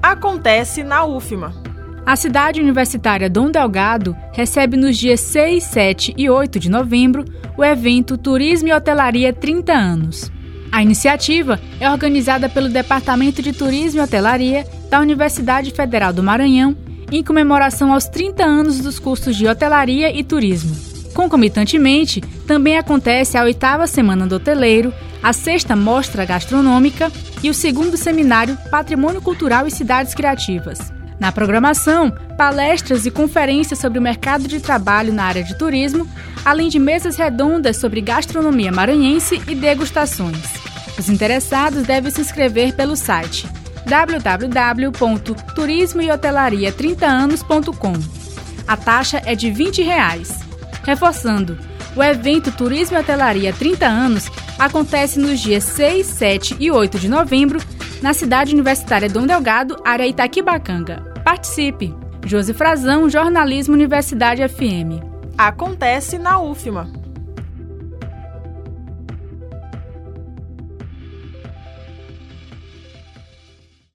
acontece na UFMA. A cidade universitária Dom Delgado recebe nos dias 6, 7 e 8 de novembro o evento Turismo e Hotelaria 30 anos. A iniciativa é organizada pelo Departamento de Turismo e Hotelaria da Universidade Federal do Maranhão em comemoração aos 30 anos dos cursos de Hotelaria e Turismo. Concomitantemente, também acontece a 8ª Semana do Hoteleiro, a 6ª Mostra Gastronômica e o 2º Seminário Patrimônio Cultural e Cidades Criativas. Na programação, palestras e conferências sobre o mercado de trabalho na área de turismo, além de mesas redondas sobre gastronomia maranhense e degustações. Os interessados devem se inscrever pelo site www.turismoehotelaria30anos.com. A taxa é de R$ 20. Reforçando, o evento Turismo e Hotelaria 30 anos acontece nos dias 6, 7 e 8 de novembro na cidade universitária Dom Delgado, área Itaquibacanga. Participe! Josi Frazão, Jornalismo Universidade FM. Acontece na UFMA.